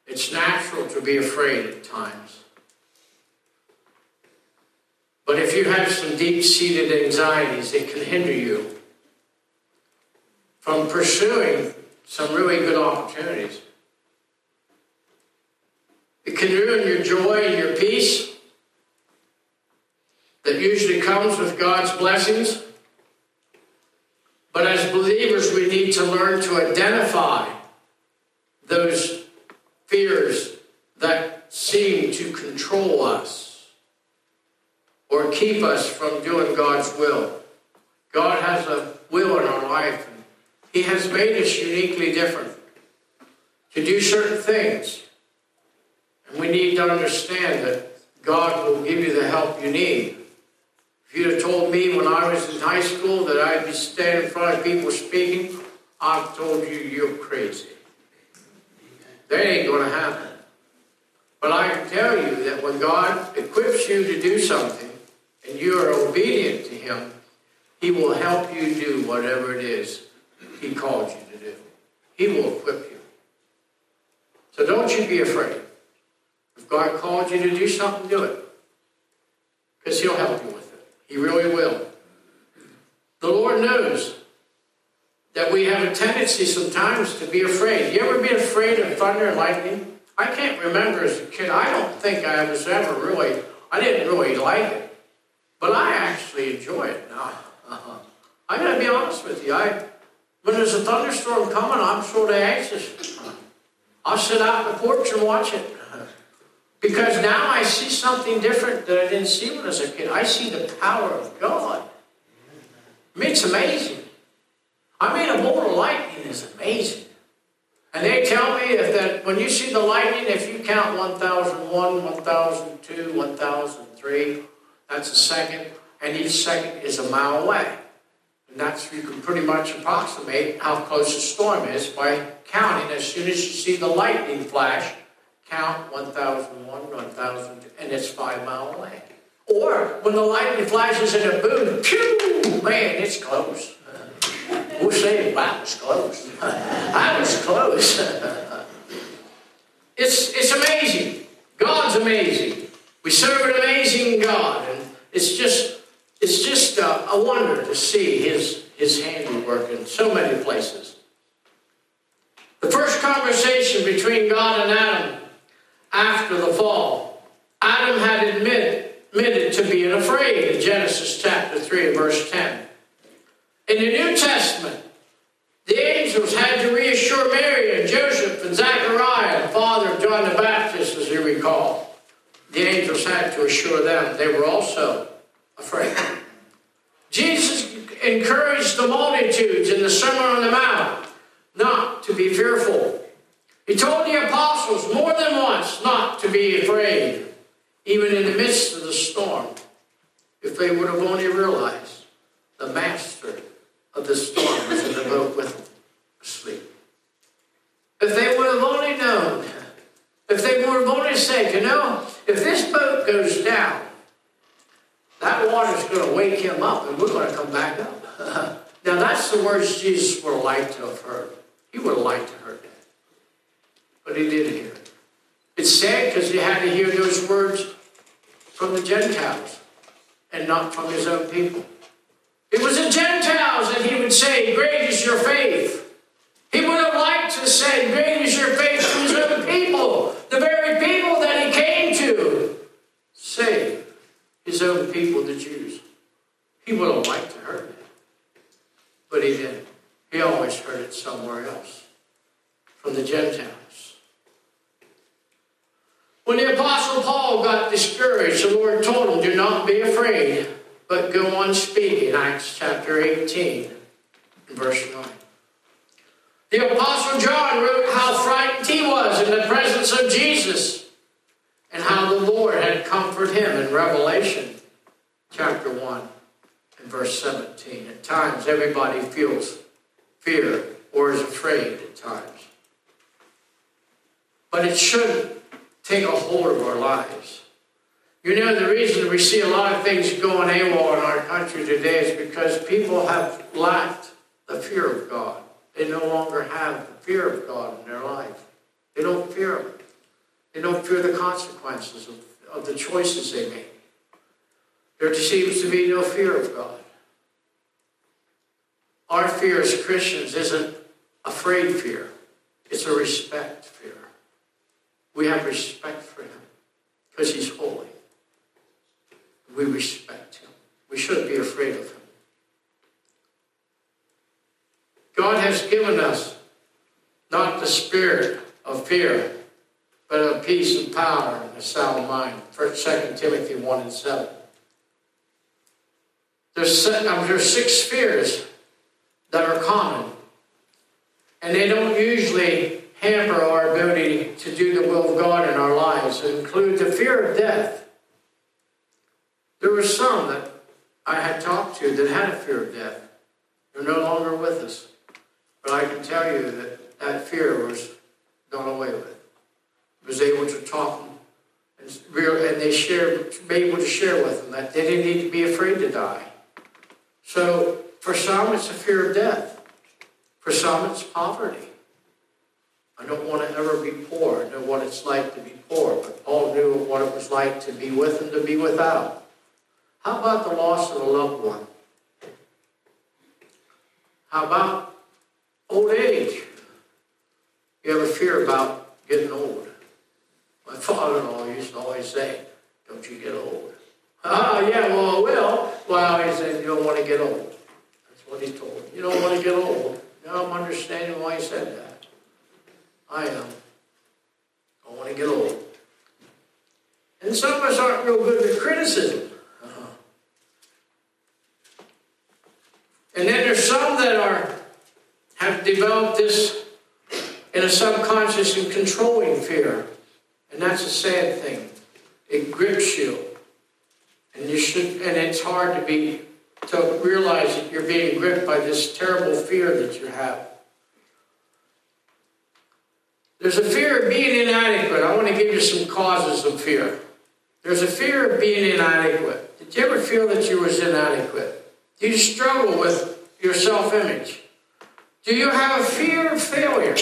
It's natural to be afraid at times. But if you have some deep-seated anxieties, it can hinder you from pursuing some really good opportunities. It can ruin your joy and your peace that usually comes with God's blessings. But as believers, we need to learn to identify those fears that seem to control us or keep us from doing God's will. God has a will in our life, and He has made us uniquely different to do certain things. And we need to understand that God will give you the help you need. If you'd have told me when I was in high school that I'd be standing in front of people speaking, I've told you you're crazy. That ain't going to happen. But I can tell you that when God equips you to do something and you are obedient to Him, He will help you do whatever it is He called you to do. He will equip you. So don't you be afraid. If God called you to do something, do it. Because He'll help you with it. He really will. The Lord knows that we have a tendency sometimes to be afraid. You ever been afraid of thunder and lightning? I can't remember as a kid. I don't think I was ever really, I didn't really like it. But I actually enjoy it now. I'm going to be honest with you. When there's a thunderstorm coming, I'm sort of anxious. I'll sit out on the porch and watch it. Because now I see something different that I didn't see when I was a kid. I see the power of God. I mean, it's amazing. I mean, a bolt of lightning is amazing. And they tell me that when you see the lightning, if you count 1001, 1002, 1003, that's a second, and each second is a mile away. And you can pretty much approximate how close a storm is by counting. As soon as you see the lightning flash, count 1001, 1002, and it's 5 miles away. Or when the lightning flashes in a boom, pew, man, it's close. We'll say, wow, it's close. I was close. It's amazing. God's amazing. We serve an amazing God, and it's just a wonder to see His handiwork in so many places. The first conversation between God and Adam after the fall, Adam had admitted to being afraid in Genesis chapter 3 and verse 10. In the New Testament, the angels had to reassure Mary and Joseph and Zechariah, the father of John the Baptist, as you recall. The angels had to assure them they were also afraid. Jesus encouraged the multitudes in the Sermon on the Mount not to be fearful. He told the apostles more than once not to be afraid, even in the midst of the storm, if they would have only realized the master of the storm was in the boat with them, asleep. If they would have only known, if they would have only said, if this boat goes down, that water's going to wake him up and we're going to come back up. Now that's the words Jesus would have liked to have heard. He would have liked to have heard that. But he didn't hear it. It's sad because he had to hear those words from the Gentiles and not from his own people. It was the Gentiles that he would say, great is your faith. He would have liked to say, great is your faith to his own people. The very people that he came to save his own people, the Jews. He would have liked to have heard it. But he didn't. He always heard it somewhere else, from the Gentiles. When the Apostle Paul got discouraged, the Lord told him, do not be afraid, but go on speaking. Acts chapter 18, verse 9. The Apostle John wrote how frightened he was in the presence of Jesus and how the Lord had comforted him in Revelation chapter 1 and verse 17. At times, everybody feels fear or is afraid at times. But it shouldn't take a hold of our lives. You know, the reason we see a lot of things going AWOL in our country today is because people have lacked the fear of God. They no longer have the fear of God in their life. They don't fear Him. They don't fear the consequences of the choices they make. There seems to be no fear of God. Our fear as Christians isn't afraid fear. It's a respect fear. We have respect for him because he's holy. We respect him. We shouldn't be afraid of him. God has given us not the spirit of fear, but of peace and power and a sound mind. 2 Timothy 1:7. There's 6 fears that are common, and they don't usually hamper our ability to do the will of God in our lives. They include the fear of death. There were some that I had talked to that had a fear of death. They're no longer with us. But I can tell you that that fear was done away with. I was able to talk and they were able to share with them that they didn't need to be afraid to die. So for some, it's a fear of death. For some, it's poverty. I don't want to ever be poor. I know what it's like to be poor, but Paul knew what it was like to be with and to be without. How about the loss of a loved one? How about old age? You ever fear about getting old? My father-in-law used to always say, don't you get old. Yeah, well, I will. Well, he said, you don't want to get old. That's what he told me. You don't want to get old. Now I'm understanding why he said that. I am. I want to get old. And some of us aren't real good at criticism. And then there's some that have developed this in a subconscious and controlling fear. And that's a sad thing. It grips you. And it's hard to realize that you're being gripped by this terrible fear that you have. There's a fear of being inadequate. I want to give you some causes of fear. There's a fear of being inadequate. Did you ever feel that you was inadequate? Do you struggle with your self-image? Do you have a fear of failure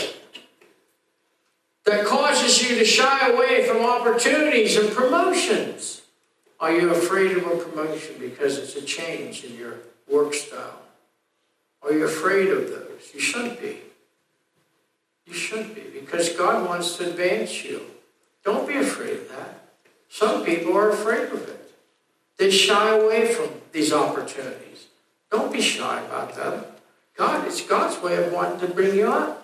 that causes you to shy away from opportunities and promotions? Are you afraid of a promotion because it's a change in your work style? Are you afraid of those? You shouldn't be. You shouldn't be, because God wants to advance you. Don't be afraid of that. Some people are afraid of it. They shy away from these opportunities. Don't be shy about them. It's God's way of wanting to bring you up.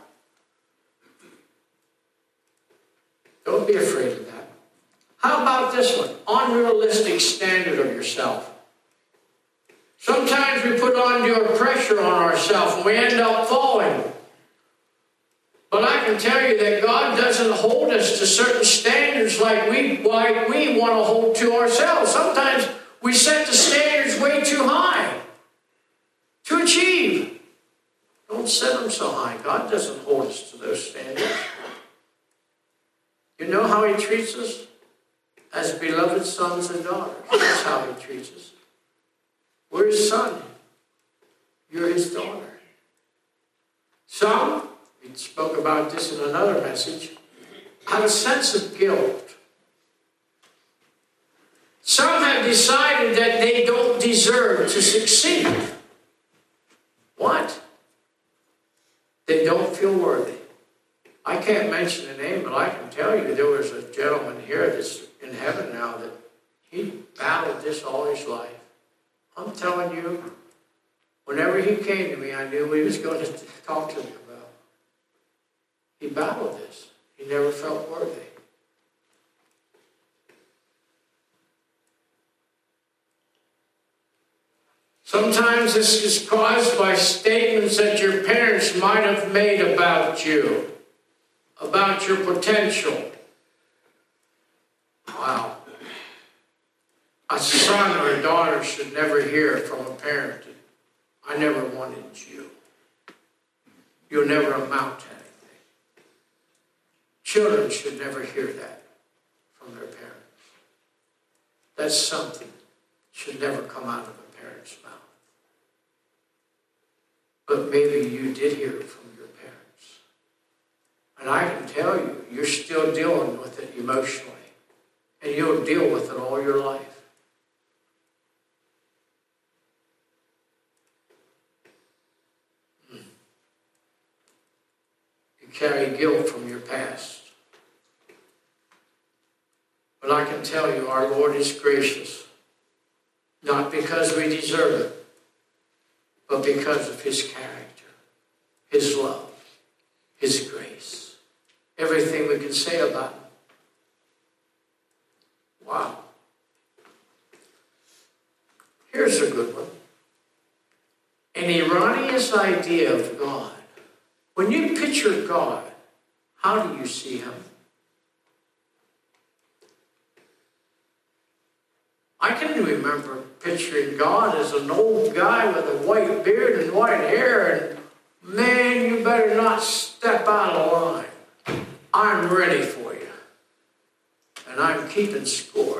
Don't be afraid of that. How about this one? Unrealistic standard of yourself. Sometimes we put undue pressure on ourselves and we end up falling. But I can tell you that God doesn't hold us to certain standards like we want to hold to ourselves. Sometimes we set the standards way too high to achieve. Don't set them so high. God doesn't hold us to those standards. You know how he treats us? As beloved sons and daughters. That's how he treats us. We're his son. You're his daughter. Some, we spoke about this in another message, have a sense of guilt. Some have decided that they don't deserve to succeed. What? They don't feel worthy. I can't mention the name, but I can tell you there was a gentleman here that's in heaven now that he battled this all his life. I'm telling you, whenever he came to me, I knew he was going to talk to me about. He battled this. He never felt worthy. Sometimes this is caused by statements that your parents might have made about you, about your potential. Wow. A son or a daughter should never hear from a parent, I never wanted you. You'll never amount to anything. Children should never hear that from their parents. That's something that should never come out of a parent's mouth. But maybe you did hear it from your parents. And I can tell you, you're still dealing with it emotionally. And you'll deal with it all your life. You carry guilt from your past. But I can tell you, our Lord is gracious. Not because we deserve it, but because of His character, His love, His grace. Everything we can say about Him. Wow. Here's a good one. An erroneous idea of God. When you picture God, how do you see Him? I can remember picturing God as an old guy with a white beard and white hair, and man, you better not step out of line. I'm ready for you. And I'm keeping score.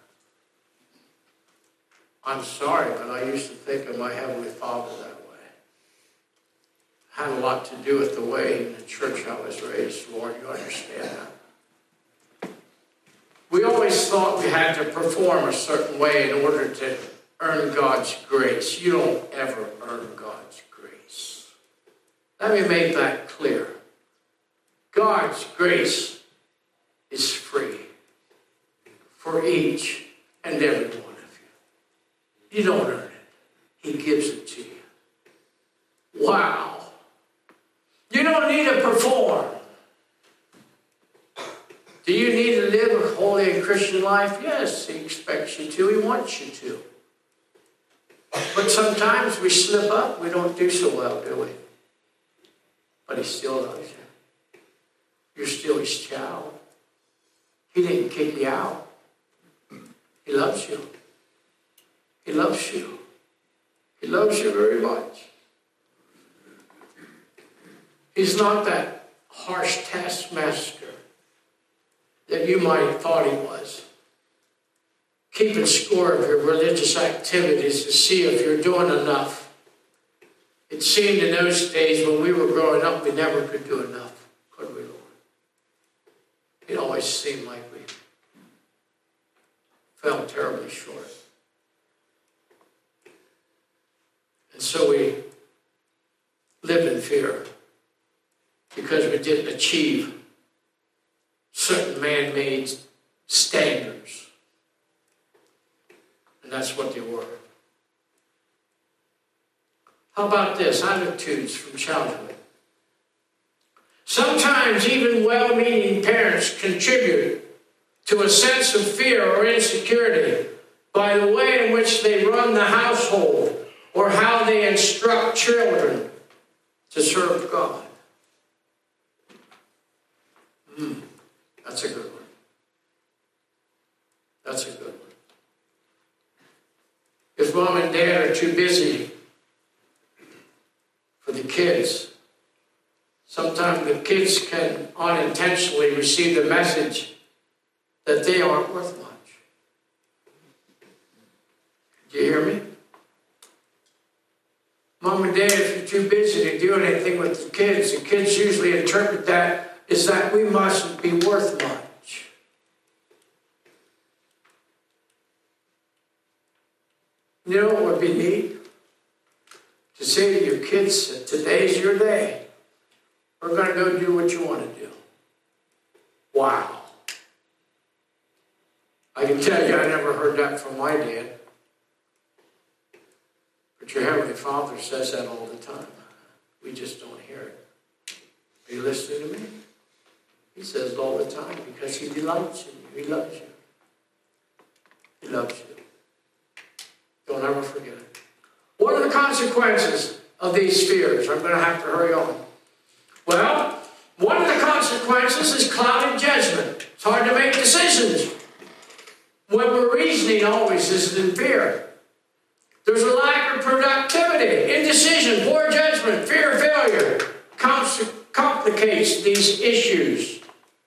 I'm sorry, but I used to think of my Heavenly Father that way. Had a lot to do with the way in the church I was raised. Lord, you understand that? We always thought we had to perform a certain way in order to earn God's grace. You don't ever earn God's grace. Let me make that clear. God's grace is free for each and every one of you. You don't earn it. He gives it to you. Wow. You don't need to perform. Do you need to live a holy and Christian life? Yes, He expects you to. He wants you to. But sometimes we slip up. We don't do so well, do we? But He still loves you. You're still His child. He didn't kick you out. He loves you. He loves you. He loves you very much. He's not that harsh taskmaster that you might have thought He was. Keeping score of your religious activities to see if you're doing enough. It seemed in those days when we were growing up, we never could do enough, could we, Lord? It always seemed like we fell terribly short. And so we lived in fear because we didn't achieve certain man-made standards. And that's what they were. How about this? Attitudes from childhood. Sometimes even well-meaning parents contribute to a sense of fear or insecurity by the way in which they run the household or how they instruct children to serve God. That's a good one. That's a good one. If mom and dad are too busy for the kids, sometimes the kids can unintentionally receive the message that they aren't worth much. Do you hear me? Mom and dad, if you're too busy to do anything with the kids usually interpret that as that we mustn't be worth much. You know what would be neat? To say to your kids that today's your day. We're going to go do what you want to do. Wow. I can tell you, I never heard that from my dad. But your Heavenly Father says that all the time. We just don't hear it. Are you listening to me? He says it all the time because He delights in you. He loves you. He loves you. Don't ever forget it. What are the consequences of these fears? I'm going to have to hurry on. Well, one of the consequences is clouded judgment. It's hard to make decisions when we're reasoning always is in fear. There's a lack of productivity, indecision, poor judgment, fear of failure. Complicates these issues.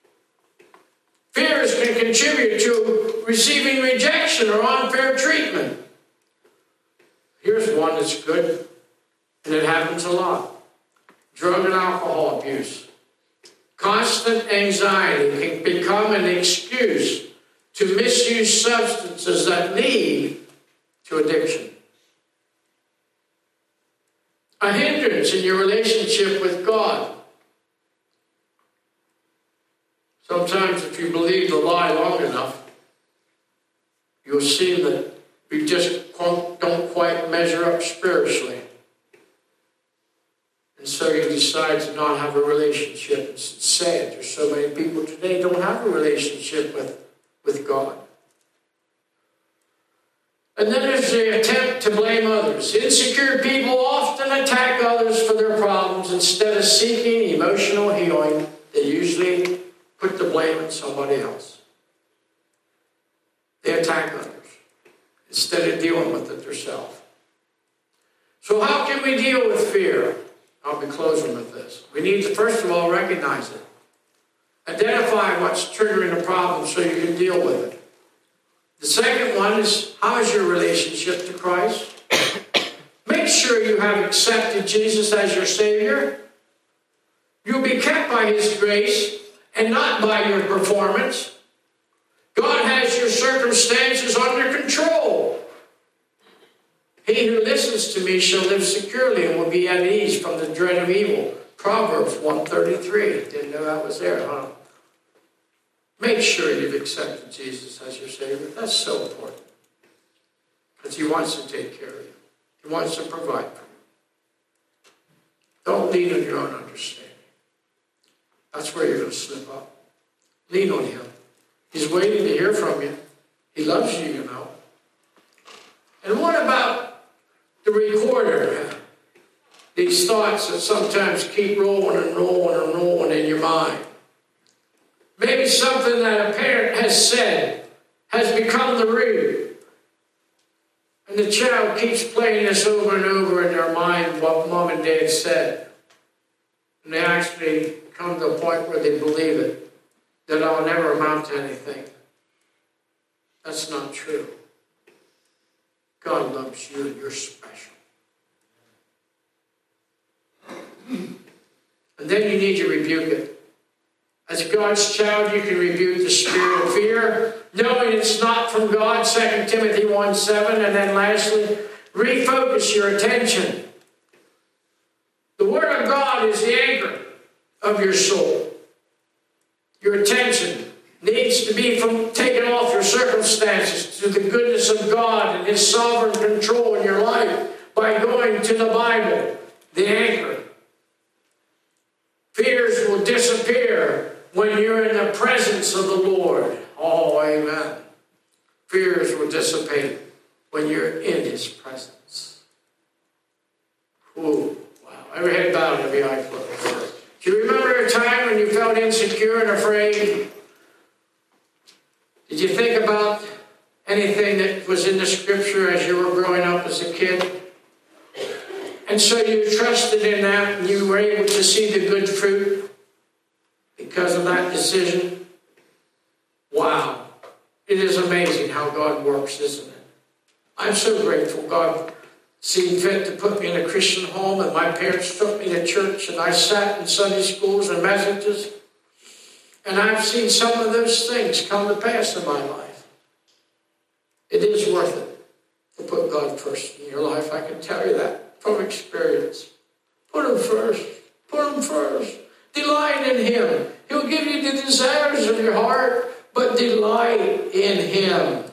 Fears can contribute to receiving rejection or unfair treatment. Here's one that's good, and it happens a lot. Drug and alcohol abuse. Constant anxiety can become an excuse to misuse substances that lead to addiction. A hindrance in your relationship with God. Sometimes if you believe the lie long enough, you'll see that you just don't quite measure up spiritually. And so you decide to not have a relationship. It's sad. There's so many people today don't have a relationship with God. And then there's the attempt to blame others. Insecure people often attack others for their problems. Instead of seeking emotional healing, they usually put the blame on somebody else. They attack others instead of dealing with it themselves. So how can we deal with fear? I'll be closing with this. We need to, first of all, recognize it. Identify what's triggering the problem so you can deal with it. The second one is, how is your relationship to Christ? Make sure you have accepted Jesus as your Savior. You'll be kept by His grace and not by your performance. God has your circumstances under control. He who listens to me shall live securely and will be at ease from the dread of evil. Proverbs 1:33. Didn't know that was there, huh? Make sure you've accepted Jesus as your Savior. That's so important. Because He wants to take care of you. He wants to provide for you. Don't lean on your own understanding. That's where you're going to slip up. Lean on Him. He's waiting to hear from you. He loves you, you know. And what about the recorder? These thoughts that sometimes keep rolling and rolling and rolling in your mind. Maybe something that a parent has said has become the root. And the child keeps playing this over and over in their mind, what mom and dad said. And they actually come to a point where they believe it, that I'll never amount to anything. That's not true. God loves you and you're special. And then you need to rebuke it. As God's child, you can rebuke the spirit of fear, knowing it's not from God, 2 Timothy 1:7. And then lastly, refocus your attention. The Word of God is the anchor of your soul. Your attention needs to be taken off your circumstances to the goodness of God and His sovereign control in your life by going to the Bible, the anchor. Fears will disappear when you're in the presence of the Lord. Oh, amen. Fears will dissipate when you're in His presence. Ooh, wow. Every head bowed, every eye closed. Do you remember a time when you felt insecure and afraid? Did you think about anything that was in the Scripture as you were growing up as a kid? And so you trusted in that and you were able to see the good fruit because of that decision? Wow. It is amazing how God works, isn't it? I'm so grateful God seen fit to put me in a Christian home, and my parents took me to church, and I sat in Sunday schools and messages, and I've seen some of those things come to pass in my life. It is worth it to put God first in your life. I can tell you that from experience. Put Him first. Put Him first. Delight in Him. He'll give you the desires of your heart, but delight in Him.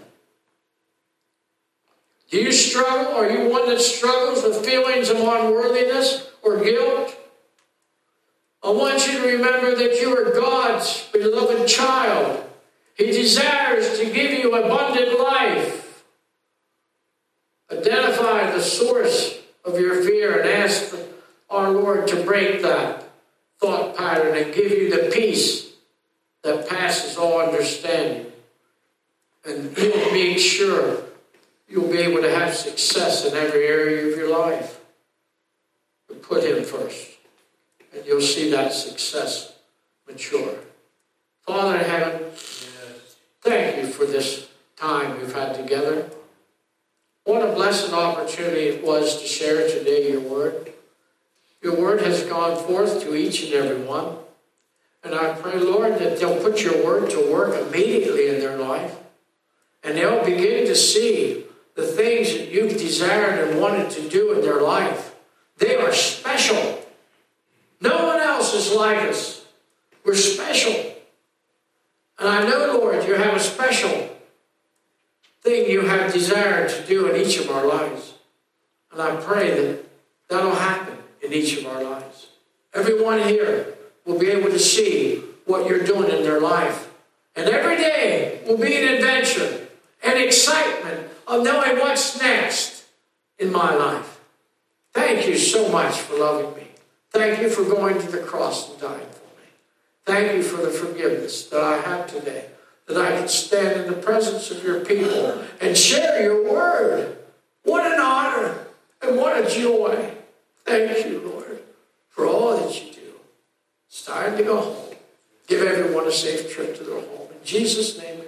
Do you struggle? Are you one that struggles with feelings of unworthiness or guilt? I want you to remember that you are God's beloved child. He desires to give you abundant life. Identify the source of your fear and ask our Lord to break that thought pattern and give you the peace that passes all understanding. And He'll make sure you'll be able to have success in every area of your life. But put Him first, and you'll see that success mature. Father in heaven, thank You for this time we've had together. What a blessed opportunity it was to share today Your Word. Your Word has gone forth to each and every one. And I pray, Lord, that they'll put your word to work immediately in their life. And they'll begin to see the things that you've desired and wanted to do in their life. They are special. No one else is like us. We're special. And I know, Lord, you have a special thing you have desired to do in each of our lives. And I pray that that'll happen in each of our lives. Everyone here will be able to see what you're doing in their life. And every day will be an adventure and excitement of knowing what's next in my life. Thank you so much for loving me. Thank you for going to the cross and dying for me. Thank you for the forgiveness that I have today, that I can stand in the presence of your people and share your word. What an honor and what a joy. Thank you, Lord, for all that you do. It's time to go home. Give everyone a safe trip to their home. In Jesus' name.